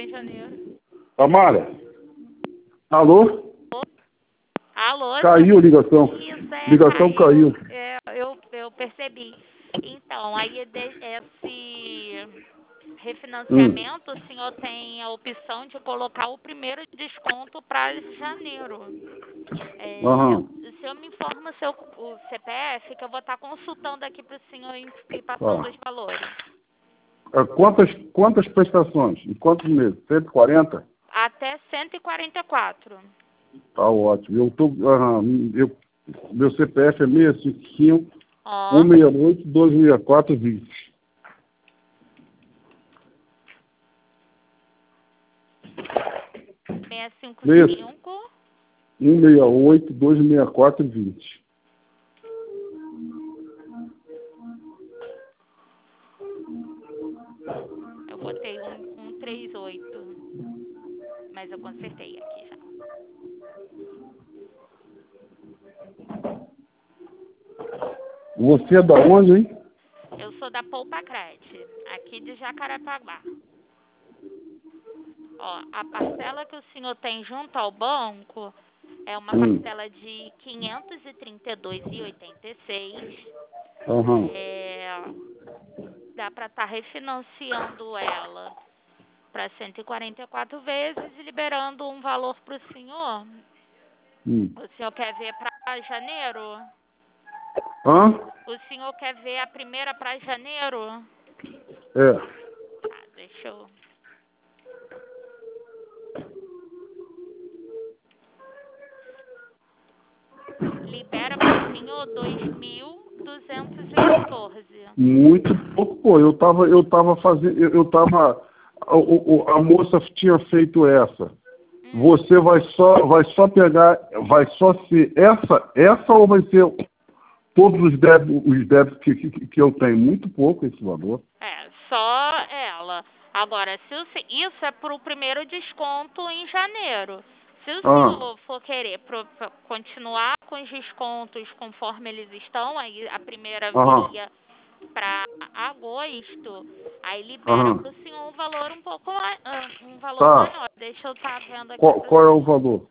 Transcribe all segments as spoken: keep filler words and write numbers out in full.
janeiro. Amália? Alô? Alô? Caiu a ligação. Isso, é, ligação caiu. caiu. É, eu, eu percebi. Então, aí de- esse refinanciamento, Hum. o senhor tem a opção de colocar o primeiro desconto para janeiro. É, Aham. o senhor me informa o seu o C P F, que eu vou estar consultando aqui para o senhor e e passando Tá. os valores. É, Quantas, quantas prestações? Em quantos meses? cento e quarenta? Até cento e quarenta e quatro. Tá ótimo. Eu tô, aham, eu, meu C P F é seis cinco cinco, Ó, um seis oito, dois seis quatro, vinte. seis cinco Seis- cinco. um seis oito, dois seis quatro, vinte. Eu botei um, um três oito, mas eu consertei aqui já. Você é da onde, hein? Eu sou da Poupa Crete, aqui de Jacarepaguá. Ó, a parcela que o senhor tem junto ao banco é uma Hum. parcela de quinhentos e trinta e dois reais e oitenta e seis. Aham. É, dá para estar refinanciando ela para cento e quarenta e quatro vezes e liberando um valor para o senhor. Hum. O senhor quer ver para janeiro? Hã? O senhor quer ver a primeira para janeiro? É. Tá, deixa eu... Libera para o senhor dois mil duzentos e quatorze. Muito pouco, pô. Eu tava, eu tava fazendo, eu, eu tava, a, o- a moça tinha feito essa. Hum. Você vai só, vai só pegar, vai só ser essa, essa ou vai ser todos os débitos, os débitos que, que, que eu tenho? Muito pouco esse valor. É, só ela. Agora, se o, se- isso é para o primeiro desconto em janeiro. Se o Ah, senhor for querer pro, pro- continuar com os descontos conforme eles estão, aí a primeira aham, viria para agosto, aí libera aham. para o senhor um valor um pouco ma- ah, um valor Tá. maior. Deixa eu estar vendo aqui Qual, para o qual é o senhor. valor?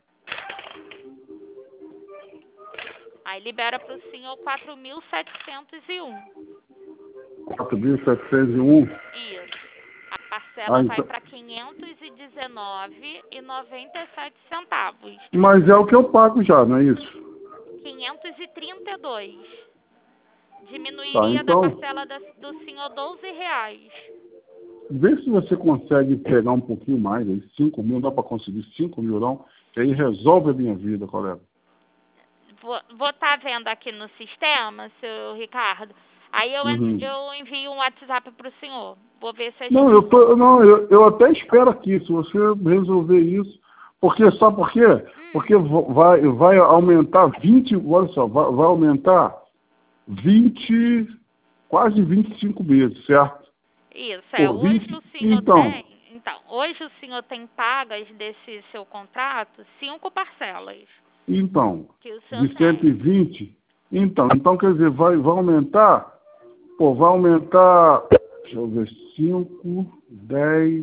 Aí libera para o senhor quatro mil setecentos e um. quatro mil setecentos e um. Isso. A parcela Ah, vai então. para quinhentos e dezenove reais e noventa e sete centavos. Mas é o que eu pago já, não é isso? quinhentos e trinta e dois. Tá, Diminuiria da então, parcela da, do senhor doze reais. vê se você consegue pegar um pouquinho mais, aí, cinco mil, dá para conseguir cinco mil não, que aí resolve a minha vida, colega. Vou estar vendo aqui no sistema, seu Ricardo. Aí eu, en- Uhum. eu envio um WhatsApp para o senhor. Vou ver se a Não, gente... eu, tô, não eu, eu até espero aqui, se você resolver isso, porque, sabe por quê? Hum, Porque vo- vai, vai aumentar vinte, olha só, vai, vai aumentar vinte, quase vinte e cinco meses, certo? isso, é. Pô, Hoje vinte, o senhor então, tem... Então, hoje o senhor tem pagas desse seu contrato cinco parcelas então, que o senhor de cento e tem. vinte, então, então quer dizer, vai, vai aumentar, pô, vai aumentar, deixa eu ver, cinco, dez,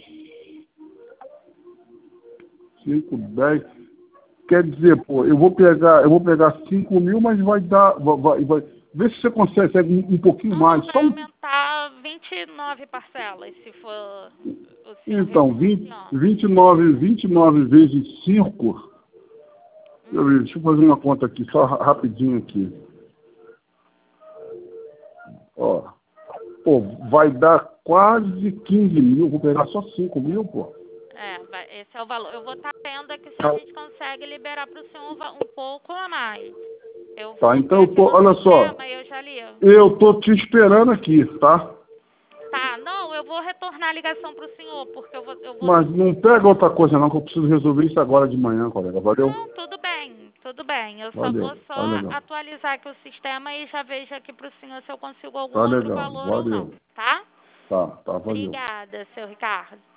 cinco, dez, quer dizer, pô, eu vou pegar, eu vou pegar cinco mil, mas vai dar, vai, vai, vai- vê se você consegue, consegue um, um pouquinho Não, mais, só vai um, aumentar vinte e nove parcelas, se for o senhor então, vinte, refinanciando. vinte e nove, vinte e nove vezes cinco, deixa eu Hum, ver, deixa eu fazer uma conta aqui, só ra- rapidinho aqui, ó, pô, vai dar quase quinze mil, vou pegar só cinco mil, pô. é, vai, esse é o valor. Eu vou estar vendo aqui se a gente consegue liberar para o senhor um, va- um pouco a mais. Eu Tá, vou ver então eu aqui tô, no olha só, sistema e eu já li. eu tô te esperando aqui, tá? Tá, não, eu vou retornar a ligação para o senhor, porque eu vou, eu vou... Mas não pega outra coisa não, que eu preciso resolver isso agora de manhã, colega. Valeu? Não, tudo bem, tudo bem. Eu só Valeu, vou só tá legal. atualizar aqui o sistema e já vejo aqui para o senhor se eu consigo algum Tá outro legal, valor ou não, valeu. tá? Tá, tá, valeu. Obrigada, seu Ricardo.